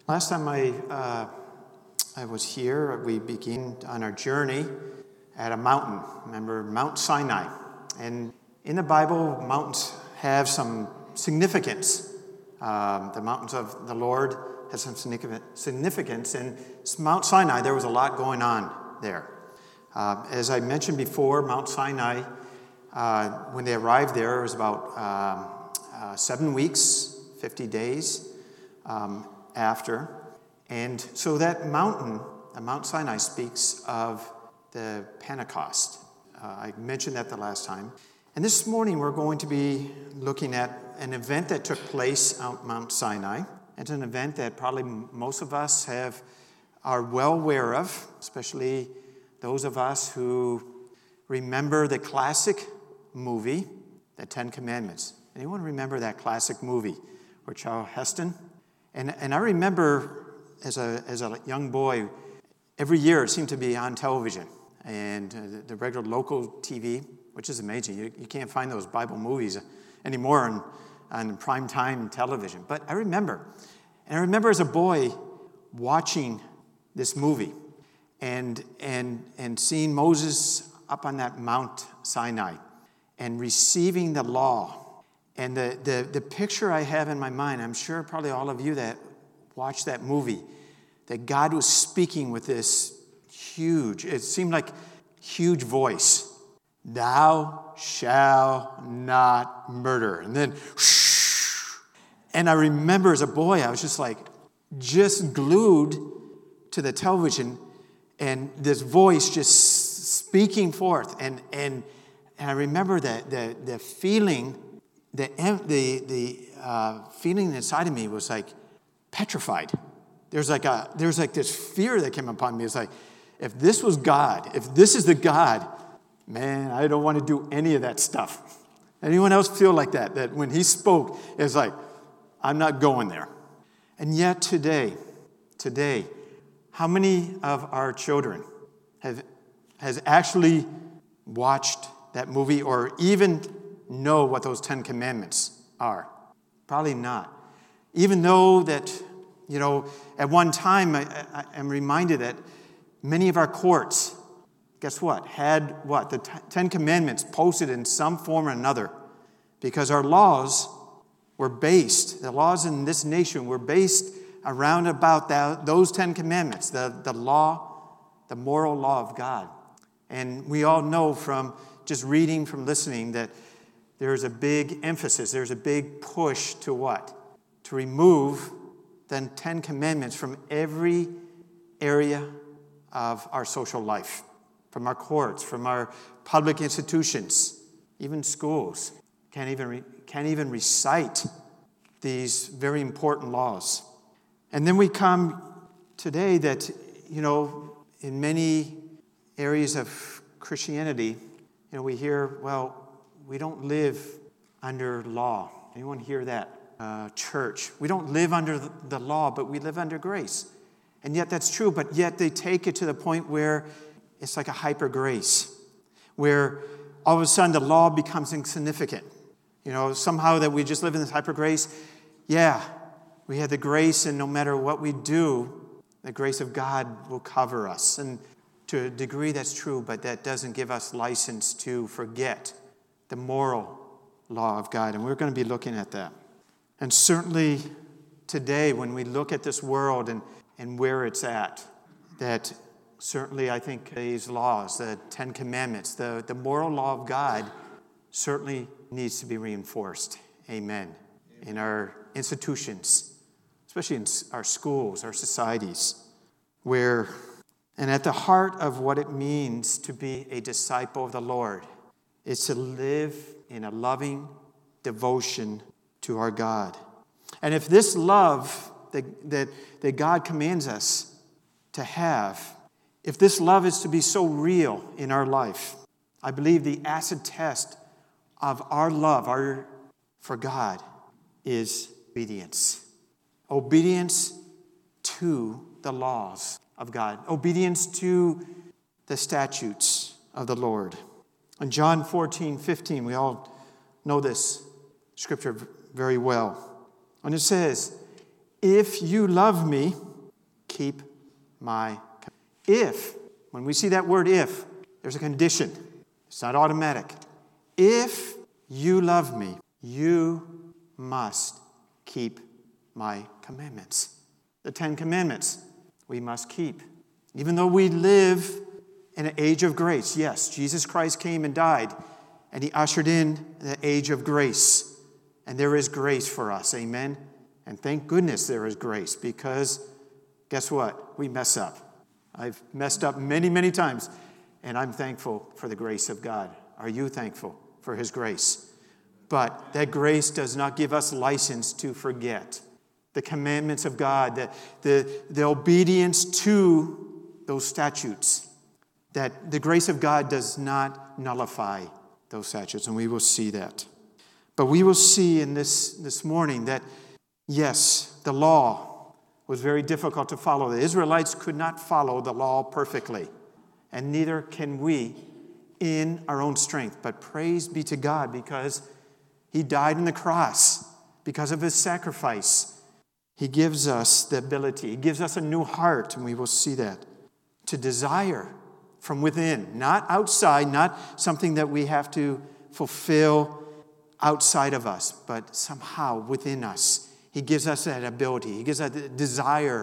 Last time I was here, we began on our journey at a mountain. Remember Mount Sinai. And in the Bible, mountains have some significance. The mountains of the Lord have some significance. And Mount Sinai, there was a lot going on there. As I mentioned before, Mount Sinai, when they arrived there, it was about 7 weeks, 50 days after. And so that mountain, Mount Sinai, speaks of the Pentecost. I mentioned that the last time. And this morning we're going to be looking at an event that took place at Mount Sinai. It's an event that probably most of us are well aware of, especially those of us who remember the classic movie, The Ten Commandments. Anyone remember that classic movie with Charlton Heston? And I remember as a young boy, every year it seemed to be on television, and the regular local TV, which is amazing. You can't find those Bible movies anymore on primetime television. But I remember as a boy watching this movie and seeing Moses up on that Mount Sinai and receiving the law. And the picture I have in my mind, I'm sure probably all of you that watched that movie, that God was speaking with this huge, it seemed like huge voice. Thou shalt not murder. And then, whoosh, and I remember as a boy, I was just glued to the television and this voice just speaking forth. And I remember the feeling, the feeling inside of me was like petrified. There's like this fear that came upon me. It's like, if this was God, if this is the God, man, I don't want to do any of that stuff. Anyone else feel like that? That when he spoke, it's like, I'm not going there. And yet today, how many of our children has actually watched that movie or even know what those 10 Commandments are? Probably not. Even though that, at one time, I'm reminded that many of our courts, guess what, had the 10 Commandments posted in some form or another, because our laws were based, the laws in this nation were based around about those 10 Commandments, the law, the moral law of God. And we all know from just reading, from listening, that there's a big emphasis, there's a big push to what? To remove the 10 Commandments from every area of our social life, from our courts, from our public institutions, even schools. Can't even recite these very important laws. And then we come today that, in many areas of Christianity, we hear, we don't live under law. Anyone hear that? Church. We don't live under the law, but we live under grace. And yet that's true, but yet they take it to the point where it's like a hyper grace, where all of a sudden the law becomes insignificant. Somehow that we just live in this hyper grace. Yeah, we have the grace, and no matter what we do, the grace of God will cover us. And to a degree that's true, but that doesn't give us license to forget the moral law of God. And we're going to be looking at that. And certainly today, when we look at this world and where it's at, that certainly I think these laws, the 10 Commandments, the moral law of God certainly needs to be reinforced. Amen. In our institutions, especially in our schools, our societies, and at the heart of what it means to be a disciple of the Lord is to live in a loving devotion to our God. And if this love that God commands us to have, if this love is to be so real in our life, I believe the acid test of our love for God is obedience. Obedience to the laws of God. Obedience to the statutes of the Lord. In John 14:15, we all know this scripture very well. And it says, If you love me, keep my commandments. If, when we see that word if, there's a condition. It's not automatic. If you love me, you must keep my commandments. The 10 Commandments we must keep. Even though we live in an age of grace, yes, Jesus Christ came and died, and he ushered in the age of grace. And there is grace for us, amen? And thank goodness there is grace, because guess what? We mess up. I've messed up many, many times, and I'm thankful for the grace of God. Are you thankful for his grace? But that grace does not give us license to forget the commandments of God, the obedience to those statutes, that the grace of God does not nullify those statutes, and we will see that. But we will see in this morning that, yes, the law was very difficult to follow. The Israelites could not follow the law perfectly, and neither can we in our own strength. But praise be to God, because he died on the cross, because of his sacrifice. He gives us the ability, he gives us a new heart, and we will see that, to desire from within, not outside, not something that we have to fulfill outside of us, but somehow within us. He gives us that ability. He gives us that desire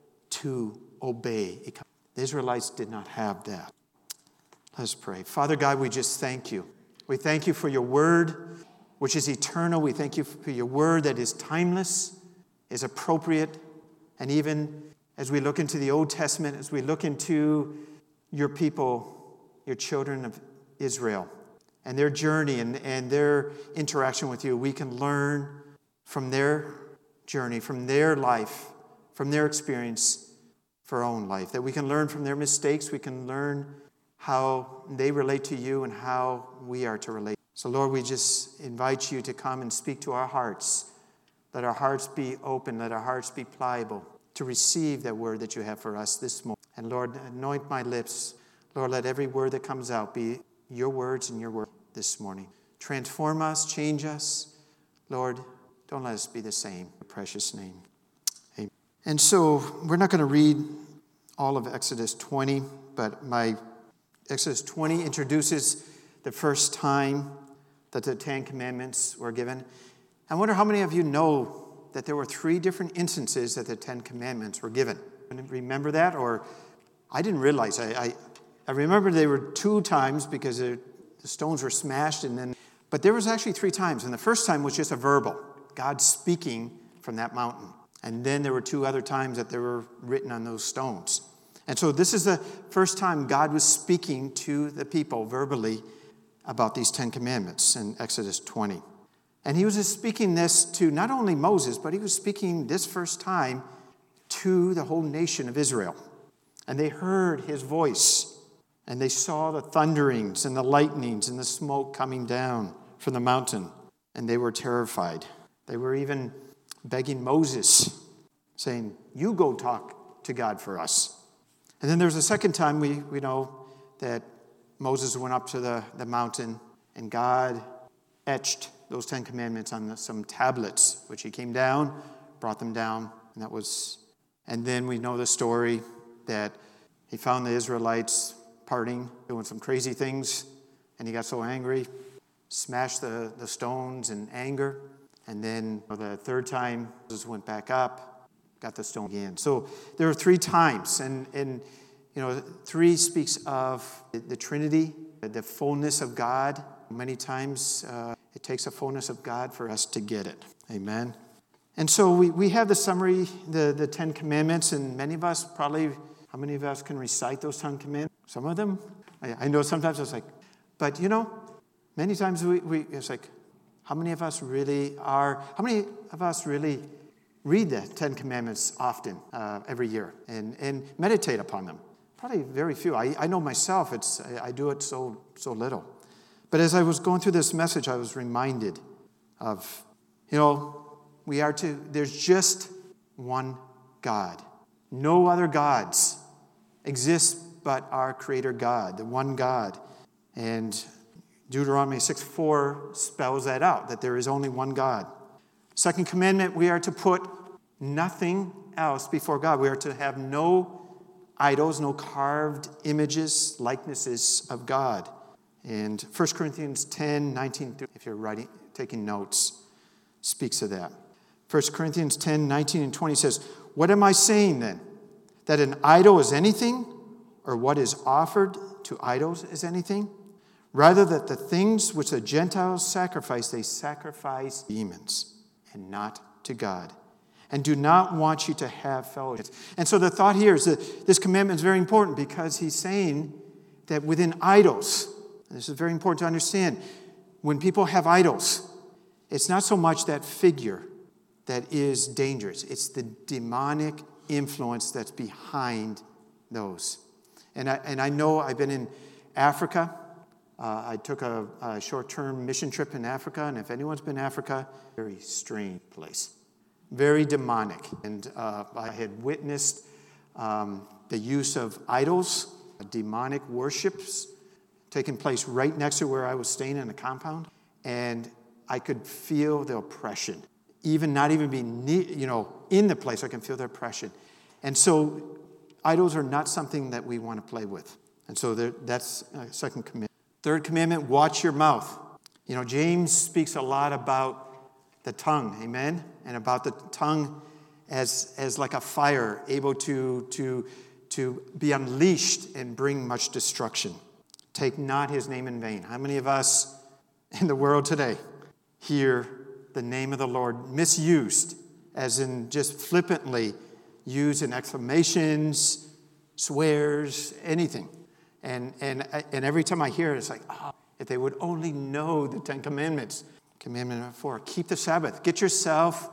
to obey. The Israelites did not have that. Let's pray. Father God, we just thank you. We thank you for your word, which is eternal. We thank you for your word that is timeless, is appropriate, and even as we look into the Old Testament, as we look into your people, your children of Israel, and their journey and their interaction with you, we can learn from their journey, from their life, from their experience for our own life, that we can learn from their mistakes, we can learn how they relate to you and how we are to relate. So Lord, we just invite you to come and speak to our hearts. Let our hearts be open, let our hearts be pliable to receive that word that you have for us this morning. And Lord, anoint my lips. Lord, let every word that comes out be your words and your word this morning. Transform us, change us. Lord, don't let us be the same. In your precious name. Amen. And so we're not going to read all of Exodus 20, but Exodus 20 introduces the first time that the 10 Commandments were given. I wonder how many of you know that there were 3 different instances that the 10 Commandments were given. Remember that? Or I didn't realize. I remember there were 2 times because the stones were smashed, but there was actually 3 times. And the first time was just a verbal, God speaking from that mountain. And then there were 2 other times that they were written on those stones. And so this is the first time God was speaking to the people verbally about these 10 Commandments in Exodus 20. And he was just speaking this to not only Moses, but he was speaking this first time to the whole nation of Israel. And they heard his voice, and they saw the thunderings and the lightnings and the smoke coming down from the mountain, and they were terrified. They were even begging Moses, saying, you go talk to God for us. And then there's a second time we know that Moses went up to the mountain, and God etched those 10 Commandments on some tablets, which he came down, brought them down, and then we know the story that he found the Israelites partying, doing some crazy things, and he got so angry, smashed the stones in anger, and then the third time, Moses went back up, got the stone again. So there are 3 times, and 3 speaks of the Trinity, the fullness of God. Many times it takes a fullness of God for us to get it. Amen. And so we have the summary, the 10 Commandments, and many of us probably, how many of us can recite those 10 Commandments? Some of them. I know sometimes it's like, but many times it's like, how many of us really read the 10 Commandments often, every year, and meditate upon them? Probably very few. I know myself, I do it so little. But as I was going through this message, I was reminded of, there's just one God. No other gods exist but our Creator God, the one God. And Deuteronomy 6:4 spells that out, that there is only one God. Second commandment, we are to put nothing else before God. We are to have no idols, no carved images, likenesses of God. And 1 Corinthians 10, 19, if you're taking notes, speaks of that. 1 Corinthians 10, 19 and 20 says, "What am I saying then? That an idol is anything? Or what is offered to idols is anything? Rather that the things which the Gentiles sacrifice, they sacrifice demons and not to God. And do not want you to have fellowship." And so the thought here is that this commandment is very important because he's saying that within idols, and this is very important to understand, when people have idols, it's not so much that figure that is dangerous. It's the demonic influence that's behind those. And I know I've been in Africa. I took a short-term mission trip in Africa, and if anyone's been in Africa, very strange place. Very demonic. And I had witnessed the use of idols, demonic worships, taking place right next to where I was staying in a compound. And I could feel the oppression. Even not even being in the place, I can feel the oppression. And so idols are not something that we want to play with. And so that's second commandment. Third commandment, watch your mouth. James speaks a lot about the tongue, amen? And about the tongue as like a fire, able to be unleashed and bring much destruction. Take not his name in vain. How many of us in the world today hear the name of the Lord misused, as in just flippantly used in exclamations, swears, anything? And every time I hear it, it's like, if they would only know the 10 Commandments. Commandment number 4, keep the Sabbath. Get yourself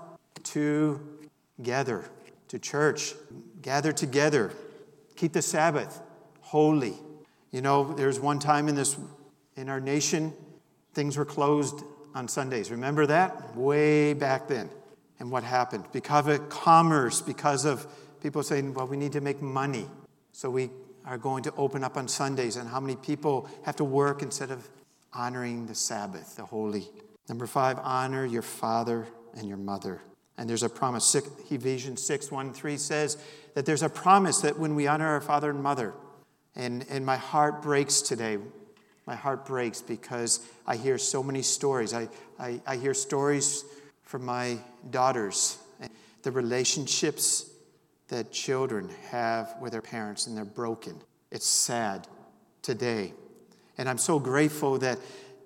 together, to church. Gather together. Keep the Sabbath holy. There's one time in our nation, things were closed on Sundays. Remember that? Way back then. And what happened? Because of commerce, because of people saying, well, we need to make money, so we are going to open up on Sundays. And how many people have to work instead of honoring the Sabbath, the holy? Number 5, honor your father and your mother. And there's a promise. Ephesians 6, 1 and 3 says that there's a promise that when we honor our father and mother, and my heart breaks today. My heart breaks because I hear so many stories. I hear stories from my daughters, the relationships that children have with their parents, and they're broken. It's sad today. And I'm so grateful that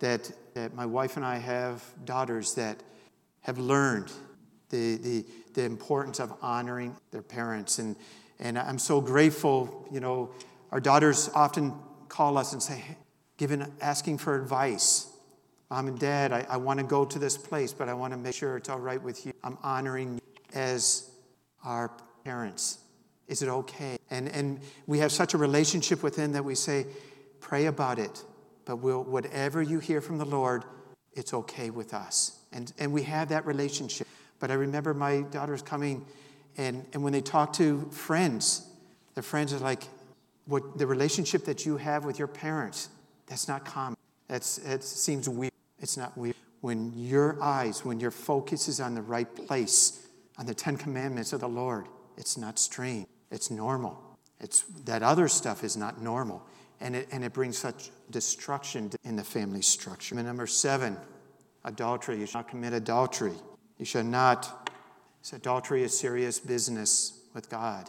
my wife and I have daughters that have learned the importance of honoring their parents. And I'm so grateful, our daughters often call us and say, asking for advice. Mom and Dad, I want to go to this place, but I want to make sure it's all right with you. I'm honoring you as our parents. Is it okay? And we have such a relationship with them that we say, pray about it. But whatever you hear from the Lord, it's okay with us. And we have that relationship. But I remember my daughters coming, and when they talk to friends, their friends are like, what the relationship that you have with your parents, that's not common. It seems weird. It's not weird. When your focus is on the right place, on the 10 Commandments of the Lord, it's not strange. It's normal. That other stuff is not normal. And it brings such destruction in the family structure. And number 7, adultery. You shall not commit adultery. You shall not. Adultery is serious business with God.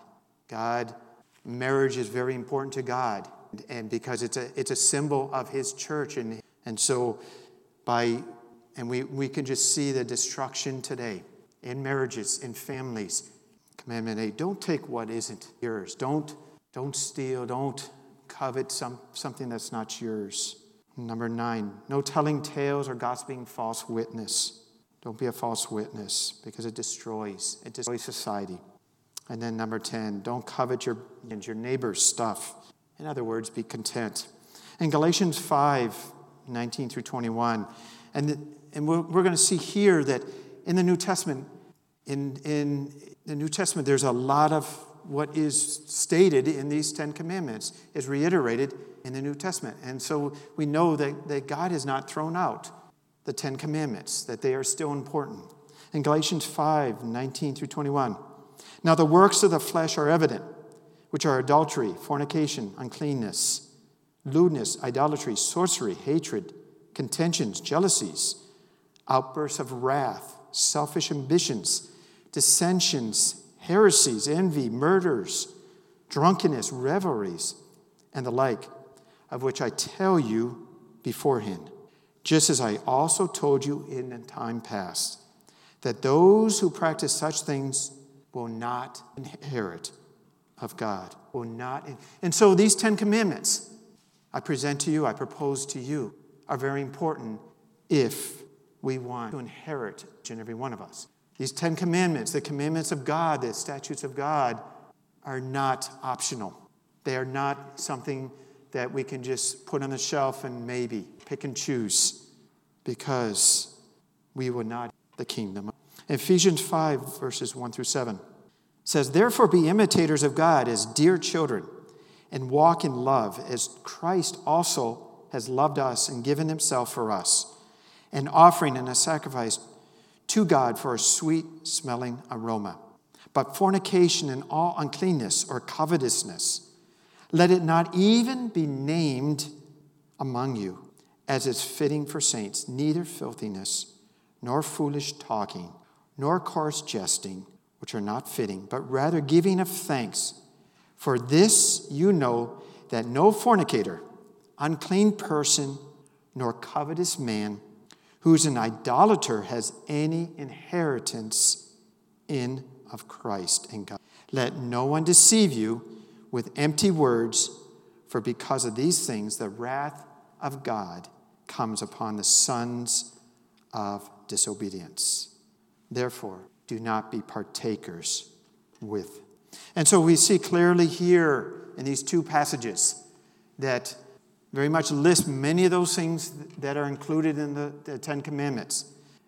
Marriage is very important to God, and because it's a symbol of His church, and so we can just see the destruction today in marriages, in families. Commandment 8: don't take what isn't yours. Don't steal. Don't covet something that's not yours. Number 9: no telling tales or gossiping false witness. Don't be a false witness, because it destroys society. And then number 10, don't covet your neighbor's stuff. In other words, be content. In Galatians 5, 19 through 21, and we're going to see here that in the New Testament, there's a lot of what is stated in these 10 commandments is reiterated in the New Testament. And so we know that God has not thrown out the 10 commandments, that they are still important. In Galatians 5:19-21, now the works of the flesh are evident, which are adultery, fornication, uncleanness, lewdness, idolatry, sorcery, hatred, contentions, jealousies, outbursts of wrath, selfish ambitions, dissensions, heresies, envy, murders, drunkenness, revelries, and the like, of which I tell you beforehand, just as I also told you in the time past, that those who practice such things will not inherit of God. And so these 10 commandments I present to you, I propose to you, are very important if we want to inherit each and every one of us. These 10 commandments, the commandments of God, the statutes of God, are not optional. They are not something that we can just put on the shelf and maybe pick and choose, because we will not the kingdom. Ephesians 5, verses 1-7 says, therefore be imitators of God as dear children, and walk in love as Christ also has loved us and given himself for us, an offering and a sacrifice to God for a sweet-smelling aroma. But fornication and all uncleanness or covetousness, let it not even be named among you, as is fitting for saints, neither filthiness, nor foolish talking, nor coarse jesting, which are not fitting, but rather giving of thanks. For this you know, that no fornicator, unclean person, nor covetous man, who is an idolater, has any inheritance in of Christ and God. Let no one deceive you with empty words, for because of these things the wrath of God comes upon the sons of disobedience. Therefore, do not be partakers with. And so we see clearly here in these two passages that very much list many of those things that are included in the Ten Commandments,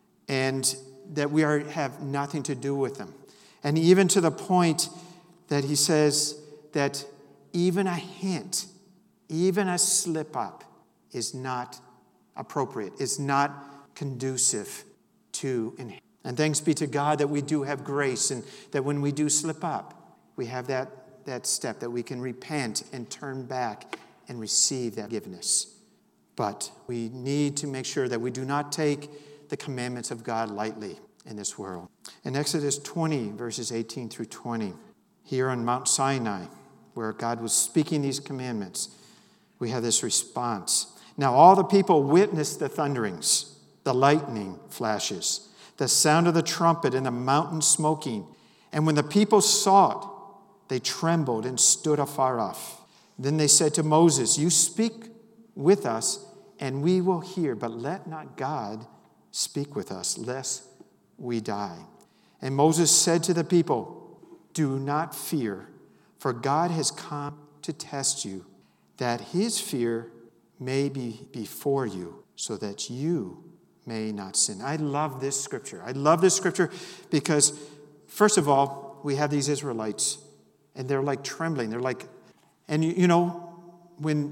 and that we have nothing to do with them. And even to the point that he says that even a hint, even a slip up is not appropriate, is not conducive to inheritance. And thanks be to God that we do have grace, and that when we do slip up, we have that step that we can repent and turn back and receive that forgiveness. But we need to make sure that we do not take the commandments of God lightly in this world. In Exodus 20, verses 18-20, here on Mount Sinai, where God was speaking these commandments, we have this response. Now all the people witnessed the thunderings, the lightning flashes, the sound of the trumpet, and the mountain smoking. And when the people saw it, they trembled and stood afar off. Then they said to Moses, you speak with us, and we will hear, but let not God speak with us, lest we die. And Moses said to the people, do not fear, for God has come to test you, that his fear may be before you, so that you may not sin. I love this scripture. I love this scripture because, first of all, we have these Israelites, and they're like trembling. They're like, and you know, when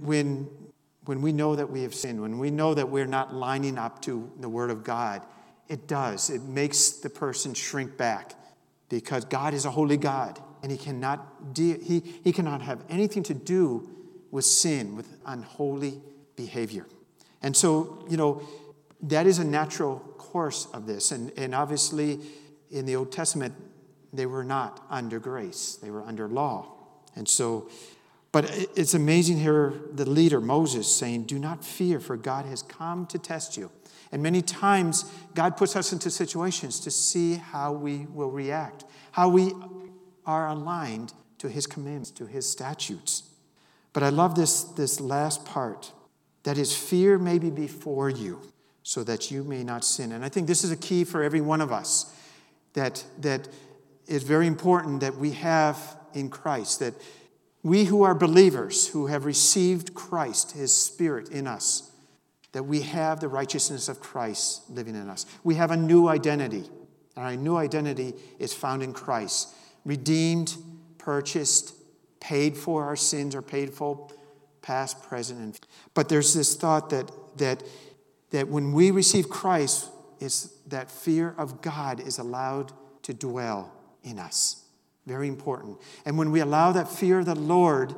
we know that we have sinned, when we know that we're not lining up to the Word of God, it makes the person shrink back, because God is a holy God, and he cannot have anything to do with sin, with unholy behavior. And so, you know, that is a natural course of this. And obviously, in the Old Testament, they were not under grace. They were under law. And so, but it's amazing here, the leader, Moses, saying, do not fear, for God has come to test you. And many times, God puts us into situations to see how we will react, how we are aligned to his commandments, to his statutes. But I love this last part, that his fear may be before you, so that you may not sin. And I think this is a key for every one of us, that is very important that we have in Christ, that we who are believers, who have received Christ, his Spirit in us, that we have the righteousness of Christ living in us. We have a new identity, and our new identity is found in Christ. Redeemed, purchased, paid for. Our sins are paid for, past, present, and but there's this thought that when we receive Christ, is that fear of God is allowed to dwell in us. Very important. And when we allow that fear of the Lord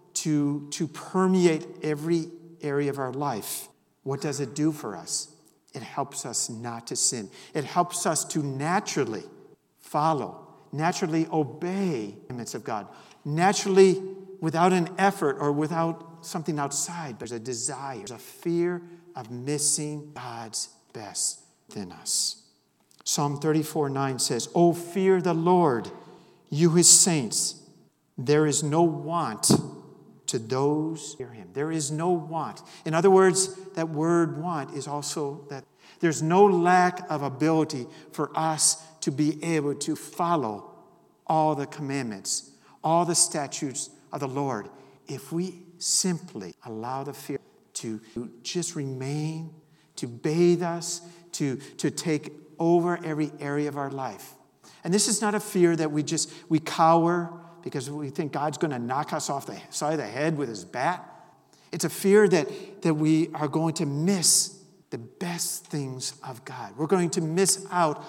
to permeate every area of our life, what does it do for us? It helps us not to sin. It helps us to naturally follow, naturally obey the commandments of God, naturally without an effort or without something outside. There's a desire, there's a fear of missing God's best within us. Psalm 34:9 says, "Oh, fear the Lord, you his saints. There is no want to those who fear him." There is no want. In other words, that word want is also that there's no lack of ability for us to be able to follow all the commandments, all the statutes of the Lord, if we simply allow the fear to just remain, to bathe us, to take over every area of our life. And this is not a fear that we cower because we think God's going to knock us off the side of the head with his bat. It's a fear that we are going to miss the best things of God. We're going to miss out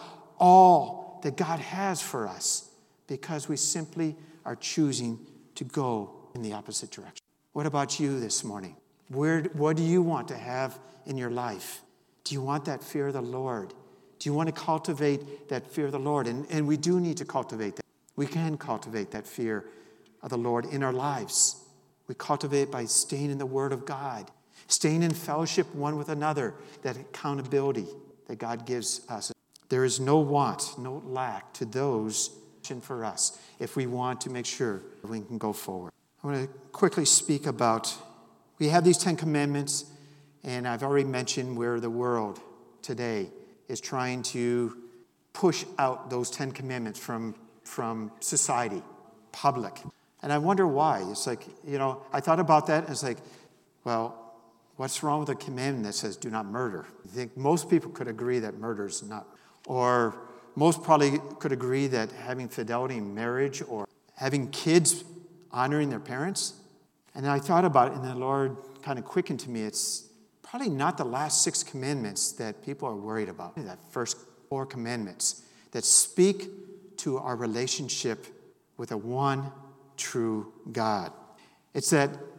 all that God has for us because we simply are choosing to go in the opposite direction. What about you this morning? What do you want to have in your life? Do you want that fear of the Lord? Do you want to cultivate that fear of the Lord? And we do need to cultivate that. We can cultivate that fear of the Lord in our lives. We cultivate it by staying in the Word of God, staying in fellowship one with another, that accountability that God gives us. There is no want, no lack to those for us if we want to make sure we can go forward. I want to quickly speak about, we have these 10 commandments, and I've already mentioned where the world today is trying to push out those 10 commandments from society, public. And I wonder why. It's like, I thought about that, and it's like, well, what's wrong with a commandment that says do not murder? I think most people could agree that murder is not, or most probably could agree that having fidelity in marriage or having kids honoring their parents. And I thought about it, and the Lord kind of quickened to me, it's probably not the last 6 commandments that people are worried about. That first 4 commandments that speak to our relationship with a one true God. It's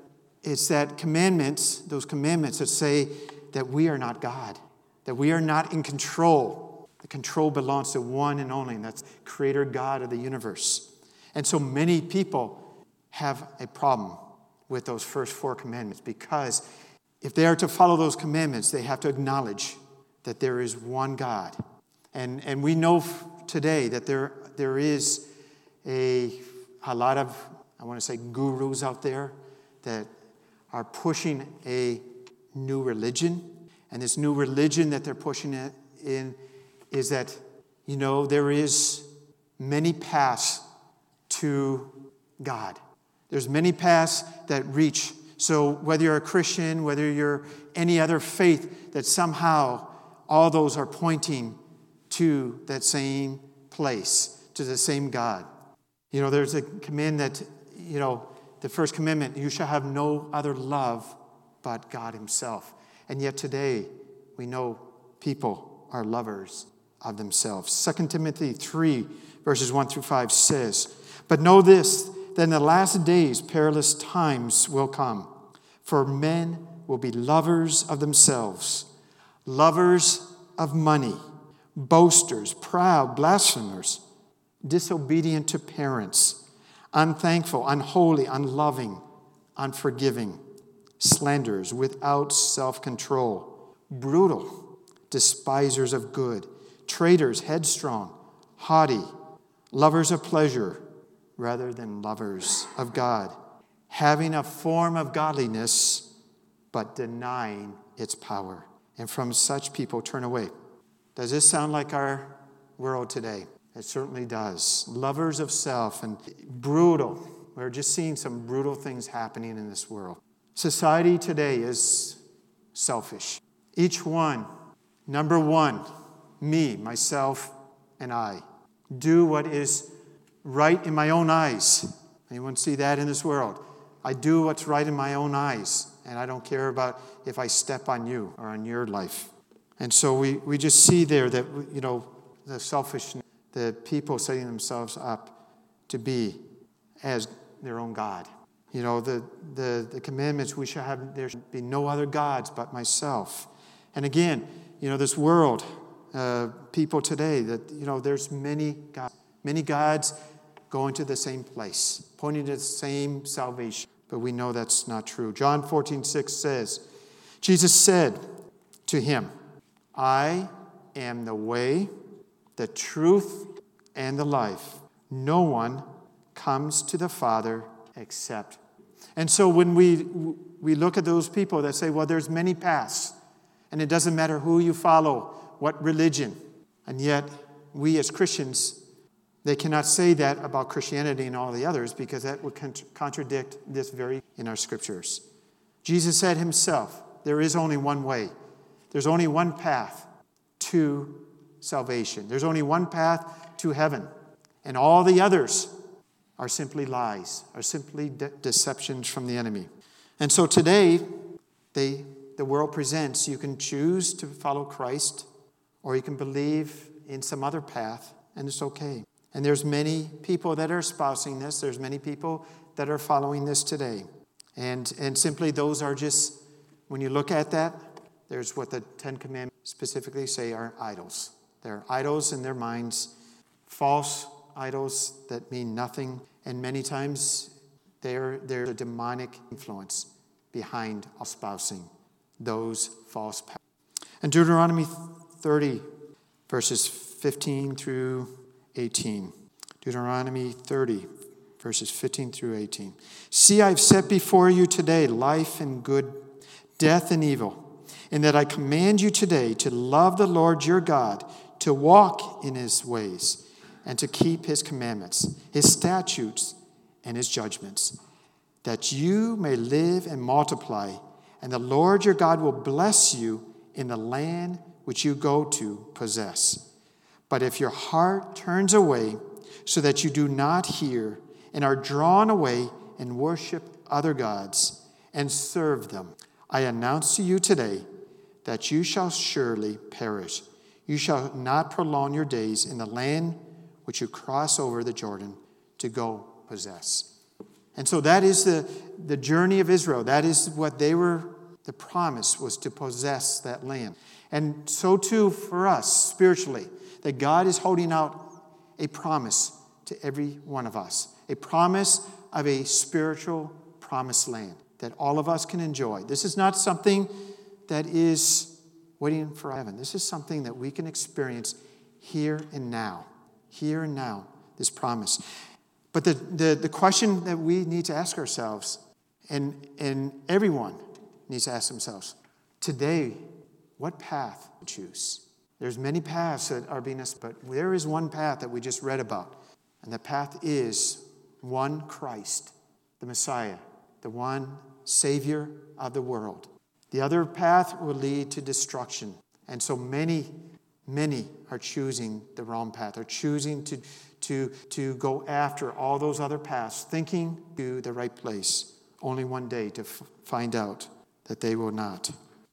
that commandments, those commandments that say that we are not God, that we are not in control. The control belongs to one and only, and that's Creator God of the universe. And so many people have a problem with those first 4 commandments because if they are to follow those commandments, they have to acknowledge that there is one God. And we know today that there is a lot of, I want to say, gurus out there that are pushing a new religion. And this new religion that they're pushing it in is that, there is many paths to God. There's many paths that reach. So whether you're a Christian, whether you're any other faith, that somehow all those are pointing to that same place, to the same God. There's a command that, the first commandment, you shall have no other love but God himself. And yet today, we know people are lovers of themselves. 2 Timothy 3, verses 1 through 5 says, "But know this, that in the last days perilous times will come. For men will be lovers of themselves, lovers of money, boasters, proud, blasphemers, disobedient to parents, unthankful, unholy, unloving, unforgiving, slanderers, without self-control, brutal, despisers of good, traitors, headstrong, haughty, lovers of pleasure rather than lovers of God, having a form of godliness but denying its power. And from such people turn away." Does this sound like our world today? It certainly does. Lovers of self and brutal. We're just seeing some brutal things happening in this world. Society today is selfish. Each one, number one, me, myself, and I, do what is right in my own eyes. Anyone see that in this world? I do what's right in my own eyes, and I don't care about if I step on you or on your life. And so we just see there that, the selfishness, the people setting themselves up to be as their own God. The commandments we shall have, there should be no other gods but myself. And again, this world, people today, that, there's many gods going to the same place, pointing to the same salvation. But we know that's not true. John 14:6 says, Jesus said to him, I am the way, the truth, and the life. No one comes to the Father except. And so when we look at those people that say, well, there's many paths, and it doesn't matter who you follow, what religion, and yet we as Christians, they cannot say that about Christianity and all the others, because that would contradict this very in our scriptures. Jesus said himself, there is only one way. There's only one path to salvation. There's only one path to heaven. And all the others are simply lies, are simply deceptions from the enemy. And so today, the world presents, you can choose to follow Christ, or you can believe in some other path, and it's okay. And there's many people that are espousing this. There's many people that are following this today. And simply those are just, when you look at that, there's what the Ten Commandments specifically say are idols. They're idols in their minds, false idols that mean nothing. And many times there's a demonic influence behind espousing those false paths. And Deuteronomy 30, verses 15 through 18. Deuteronomy 30, verses 15 through 18. See, I've set before you today life and good, death and evil, in that I command you today to love the Lord your God, to walk in his ways, and to keep his commandments, his statutes, and his judgments, that you may live and multiply, and the Lord your God will bless you in the land which you go to possess. But if your heart turns away so that you do not hear and are drawn away and worship other gods and serve them, I announce to you today that you shall surely perish. You shall not prolong your days in the land which you cross over the Jordan to go possess. And so that is the journey of Israel. That is what the promise was to possess that land. And so too for us spiritually, that God is holding out a promise to every one of us. A promise of a spiritual promised land that all of us can enjoy. This is not something that is waiting for heaven. This is something that we can experience here and now. Here and now, this promise. But the question that we need to ask ourselves, and everyone needs to ask themselves, today, what path to choose? There's many paths that are being asked, but there is one path that we just read about. And the path is one Christ, the Messiah, the one Savior of the world. The other path will lead to destruction. And so many are choosing the wrong path, are choosing to go after all those other paths, thinking to the right place, only one day to find out that they will not.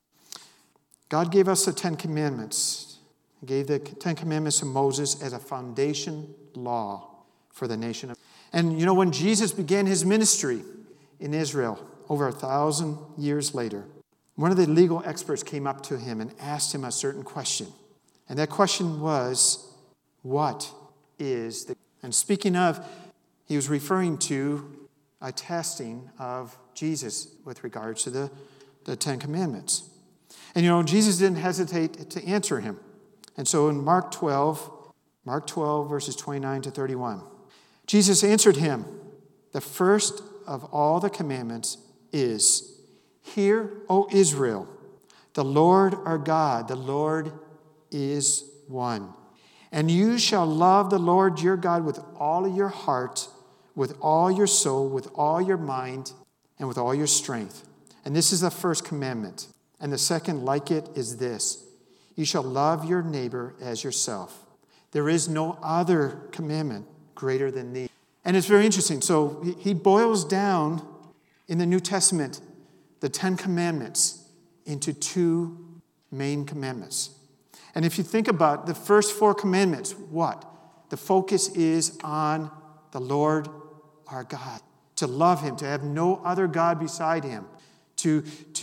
God gave us the Ten Commandments. He gave the Ten Commandments to Moses as a foundation law for the nation. And when Jesus began his ministry in Israel over 1,000 years later, one of the legal experts came up to him and asked him a certain question. And that question was, what is the... And speaking of, he was referring to a testing of Jesus with regards to the Ten Commandments. And Jesus didn't hesitate to answer him. And so in Mark 12, verses 29 to 31, Jesus answered him, the first of all the commandments is, hear, O Israel, the Lord our God, the Lord is one. And you shall love the Lord your God with all your heart, with all your soul, with all your mind, and with all your strength. And this is the first commandment. And the second like it is this: you shall love your neighbor as yourself. There is no other commandment greater than these. And it's very interesting. So he boils down in the New Testament the Ten Commandments into two main commandments. And if you think about the first 4 commandments, what? The focus is on the Lord our God. To love him, to have no other God beside him, to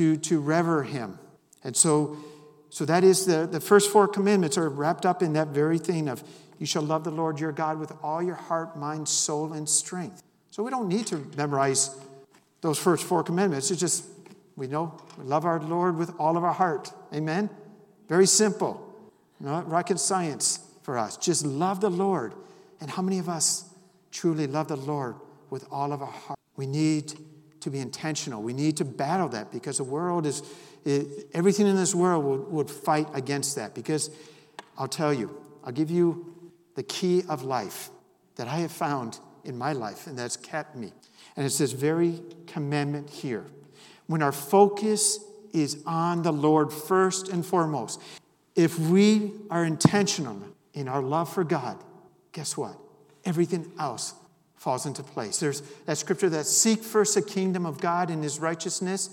revere him. And so that is the first 4 commandments are wrapped up in that very thing of you shall love the Lord your God with all your heart, mind, soul, and strength. So we don't need to memorize those first 4 commandments. It's just, we know we love our Lord with all of our heart. Amen? Very simple. Not rocket science for us. Just love the Lord. And how many of us truly love the Lord with all of our heart? We need to be intentional. We need to battle that because the world everything in this world would fight against that. Because I'll tell you, I'll give you the key of life that I have found in my life, and that's kept me. And it's this very commandment here. When our focus is on the Lord first and foremost, if we are intentional in our love for God, guess what? Everything else falls into place. There's that scripture that seek first the kingdom of God and his righteousness.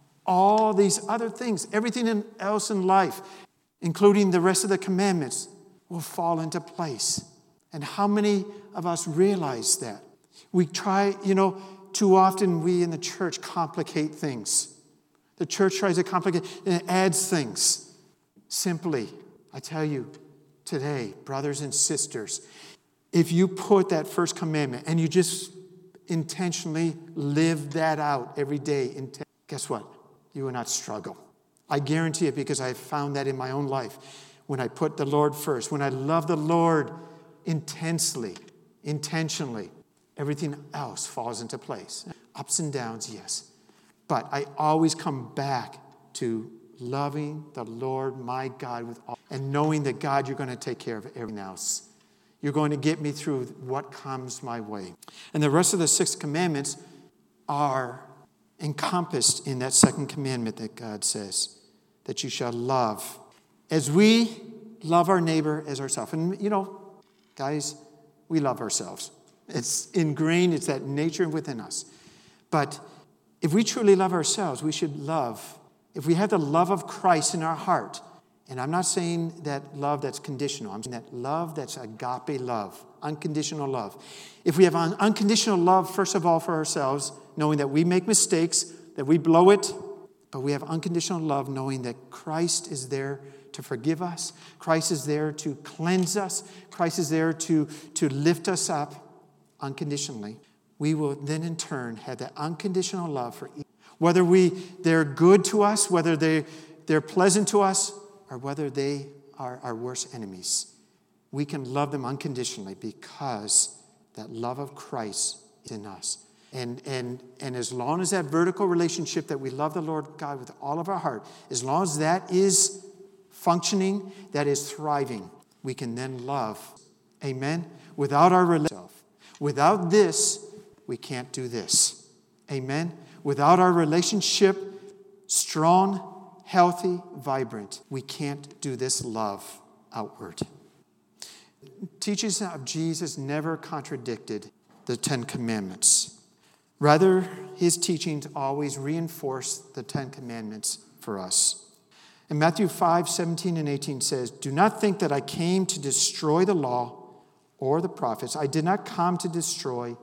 All these other things, everything else in life, including the rest of the commandments, will fall into place. And how many of us realize that? We try, too often we in the church complicate things. The church tries to complicate and it adds things. Simply, I tell you today, brothers and sisters, if you put that first commandment and you just intentionally live that out every day, guess what? You will not struggle. I guarantee it because I've found that in my own life. When I put the Lord first, when I love the Lord intensely, intentionally, everything else falls into place. Ups and downs, yes. But I always come back to loving the Lord my God with all, and knowing that God, you're going to take care of everything else. You're going to get me through what comes my way. And the rest of the 6 commandments are encompassed in that second commandment that God says, that you shall love. As we love our neighbor as ourselves. And guys, we love ourselves. It's ingrained, it's that nature within us. But if we truly love ourselves, we should love. If we have the love of Christ in our heart, and I'm not saying that love that's conditional. I'm saying that love that's agape love, unconditional love. If we have unconditional love, first of all, for ourselves, knowing that we make mistakes, that we blow it, but we have unconditional love knowing that Christ is there to forgive us. Christ is there to cleanse us. Christ is there to lift us up unconditionally. We will then in turn have that unconditional love for each. Whether they're good to us, whether they're pleasant to us, or whether they are our worst enemies. We can love them unconditionally because that love of Christ is in us. And as long as that vertical relationship that we love the Lord God with all of our heart, as long as that is functioning, that is thriving, we can then love. Amen? Without our relationship. Without this, we can't do this. Amen? Without our relationship strong, healthy, vibrant, we can't do this love outward. Teachings of Jesus never contradicted the 10 Commandments. Rather, his teachings always reinforced the 10 Commandments for us. And Matthew 5:17 and 18 says, "Do not think that I came to destroy the law or the prophets. I did not come to destroy,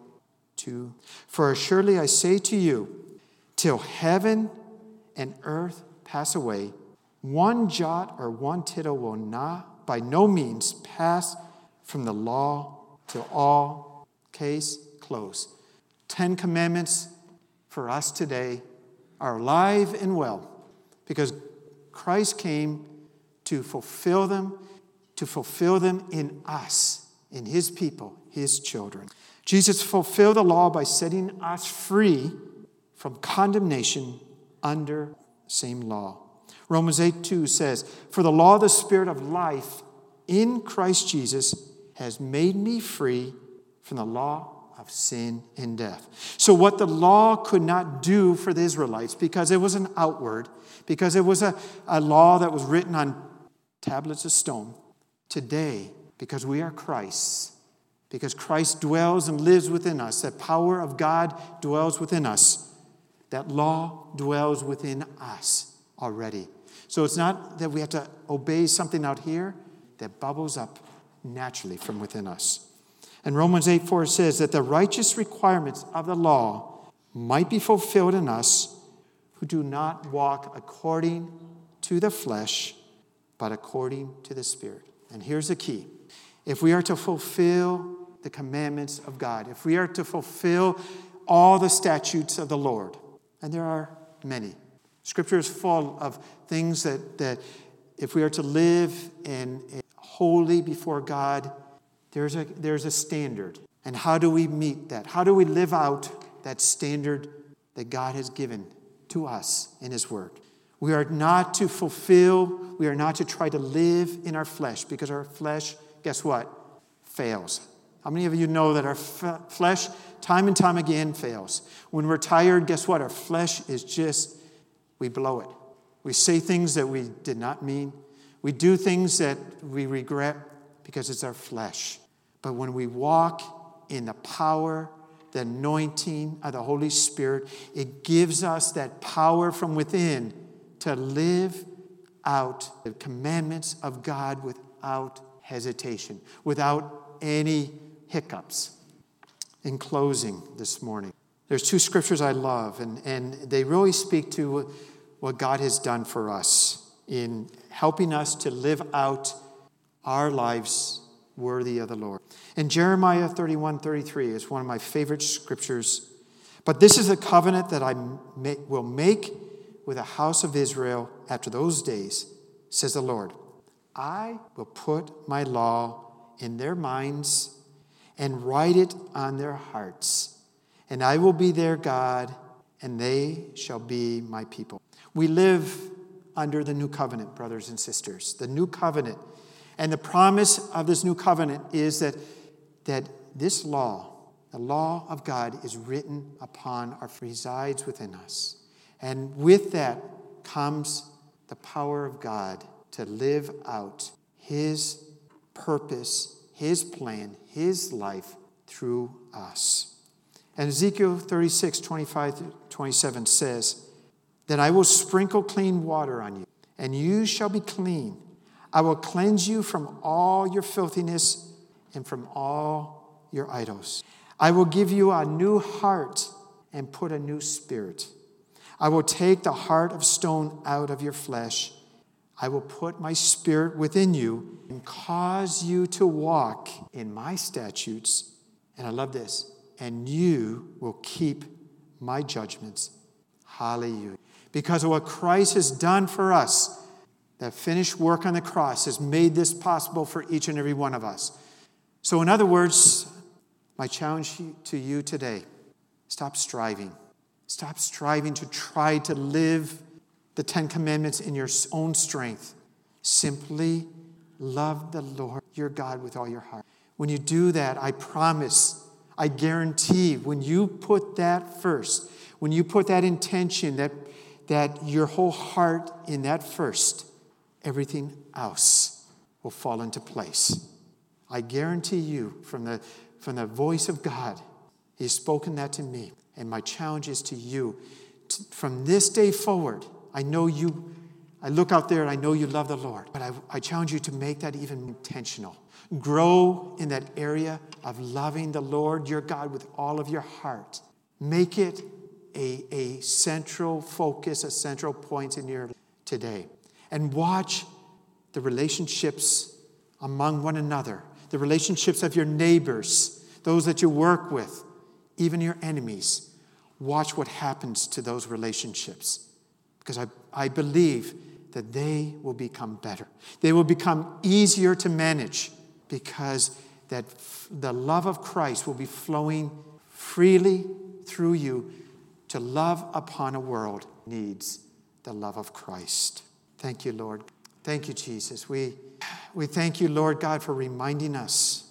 for assuredly I say to you, till heaven and earth pass away, one jot or one tittle will not, by no means, pass from the law till all." Case closed. 10 Commandments for us today are alive and well because Christ came to fulfill them in us, in his people, his children. Jesus fulfilled the law by setting us free from condemnation under same law. Romans 8:2 says, "For the law of the Spirit of life in Christ Jesus has made me free from the law of sin and death." So what the law could not do for the Israelites, because it was an outward, because it was a law that was written on tablets of stone, today, because we are Christ's, because Christ dwells and lives within us, that power of God dwells within us, that law dwells within us already. So it's not that we have to obey something out here that bubbles up naturally from within us. And Romans 8:4 says that the righteous requirements of the law might be fulfilled in us who do not walk according to the flesh, but according to the Spirit. And here's the key. If we are to fulfill the commandments of God, if we are to fulfill all the statutes of the Lord, and there are many. Scripture is full of things that if we are to live in holy before God, there's a standard. And how do we meet that? How do we live out that standard that God has given to us in His Word? We are not to try to live in our flesh, because our flesh, guess what? Fails. How many of you know that our flesh, time and time again, fails? When we're tired, guess what? Our flesh is just, we blow it. We say things that we did not mean. We do things that we regret because it's our flesh. But when we walk in the power, the anointing of the Holy Spirit, it gives us that power from within to live out the commandments of God without hesitation, without any hiccups. In closing this morning, there's two scriptures I love, and they really speak to what God has done for us in helping us to live out our lives worthy of the Lord. And Jeremiah 31:33 is one of my favorite scriptures. But this is a covenant that I will make with the house of Israel after those days, says the Lord. I will put my law in their minds and write it on their hearts. And I will be their God, and they shall be my people. We live under the new covenant, brothers and sisters. The new covenant. And the promise of this new covenant is that this law, the law of God, is written upon or resides within us. And with that comes the power of God to live out His purpose, His plan, His life through us. And Ezekiel 36:25-27 says, "Then I will sprinkle clean water on you, and you shall be clean. I will cleanse you from all your filthiness and from all your idols. I will give you a new heart and put a new spirit. I will take the heart of stone out of your flesh. I will put my spirit within you and cause you to walk in my statutes." And I love this. "And you will keep my judgments." Hallelujah. Because of what Christ has done for us, that finished work on the cross has made this possible for each and every one of us. So in other words, my challenge to you today, stop striving. Stop striving to try to live the 10 Commandments in your own strength. Simply love the Lord your God with all your heart. When you do that, I promise, I guarantee, when you put that first, when you put that intention, that your whole heart in that first, everything else will fall into place. I guarantee you from the voice of God, He's spoken that to me. And my challenge is to you. From this day forward, I look out there and I know you love the Lord. But I challenge you to make that even intentional. Grow in that area of loving the Lord your God with all of your heart. Make it a central focus, a central point in your today. And watch the relationships among one another, the relationships of your neighbors, those that you work with, even your enemies. Watch what happens to those relationships, because I believe that they will become better. They will become easier to manage, because that the love of Christ will be flowing freely through you to love upon a world that needs the love of Christ. Thank you, Lord. Thank you, Jesus. We thank you, Lord God, for reminding us,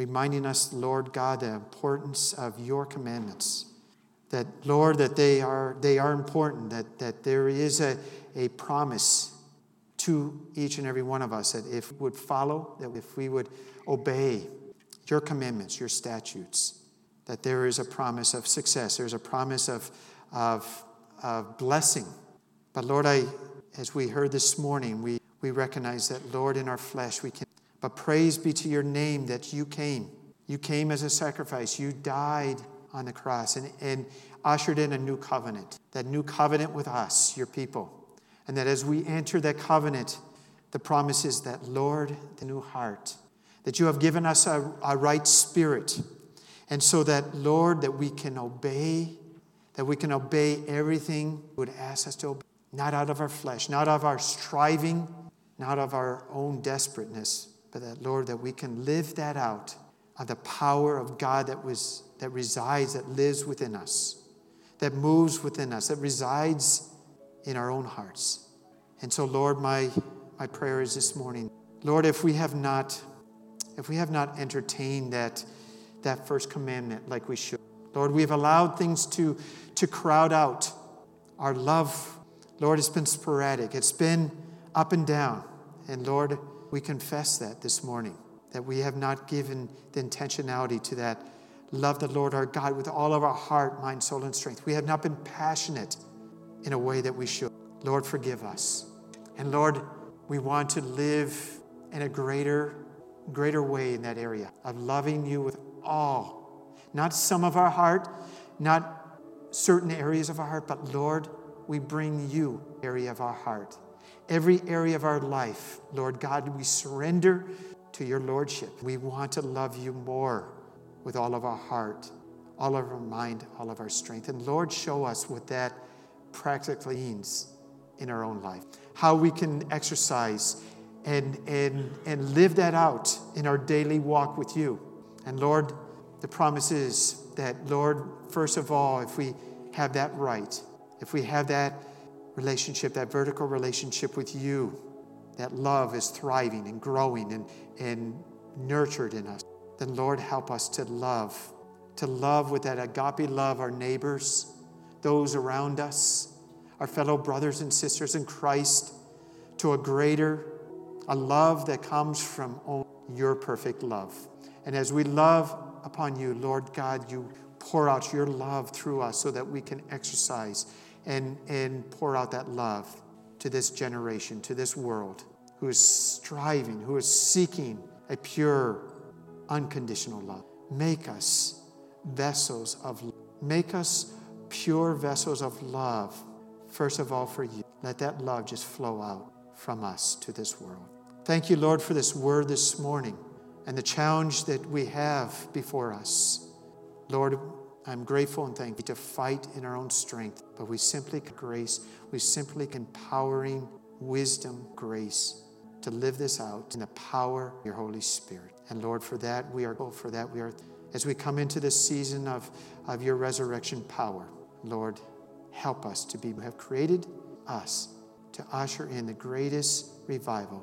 Lord God, the importance of your commandments. That, Lord, that they are important, that there is a promise to each and every one of us, that if we would follow, that if we would obey your commandments, your statutes, that there is a promise of success. There's a promise of blessing. But Lord, as we heard this morning, we recognize that, Lord, in our flesh we can. But praise be to your name that you came. You came as a sacrifice. You died on the cross and ushered in a new covenant. That new covenant with us, your people. And that as we enter that covenant, the promise is that, Lord, the new heart, that you have given us a right spirit. And so that, Lord, that we can obey everything you would ask us to obey. Not out of our flesh, not of our striving, not of our own desperateness, but that, Lord, that we can live that out of the power of God that resides, that lives within us, that moves within us, that resides in our own hearts. And so, Lord, my prayer is this morning, Lord, if we have not entertained that first commandment like we should, Lord, we have allowed things to crowd out our love. Lord, it's been sporadic. It's been up and down. And Lord, we confess that this morning, that we have not given the intentionality to that. Love the Lord our God with all of our heart, mind, soul, and strength. We have not been passionate in a way that we should. Lord, forgive us. And Lord, we want to live in a greater way in that area of loving you with all. Not some of our heart, not certain areas of our heart, but Lord, we bring you area of our heart. Every area of our life, Lord God, we surrender to your lordship. We want to love you more with all of our heart, all of our mind, all of our strength. And Lord, show us what that practically means in our own life. How we can exercise and live that out in our daily walk with you. And Lord, the promise is that, Lord, first of all, if we have that right, if we have that relationship, that vertical relationship with you, that love is thriving and growing and nurtured in us, then Lord, help us to love with that agape love our neighbors, those around us, our fellow brothers and sisters in Christ, to a love that comes from your perfect love. And as we love upon you, Lord God, you pour out your love through us so that we can exercise and pour out that love to this generation, to this world, who is striving, who is seeking a pure, unconditional love. Make us vessels of love. Make us pure vessels of love, first of all for you. Let that love just flow out from us to this world. Thank you, Lord, for this word this morning and the challenge that we have before us. Lord, I'm grateful and thankful to fight in our own strength, but we simply grace, we simply empowering wisdom, grace to live this out in the power of your Holy Spirit. And Lord, for that we are, as we come into this season of your resurrection power, Lord, help us you have created us to usher in the greatest revival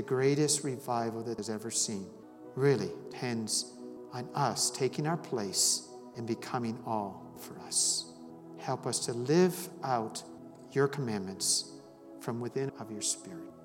that has ever seen. Really depends on us taking our place and becoming all for us. Help us to live out your commandments from within of your Spirit.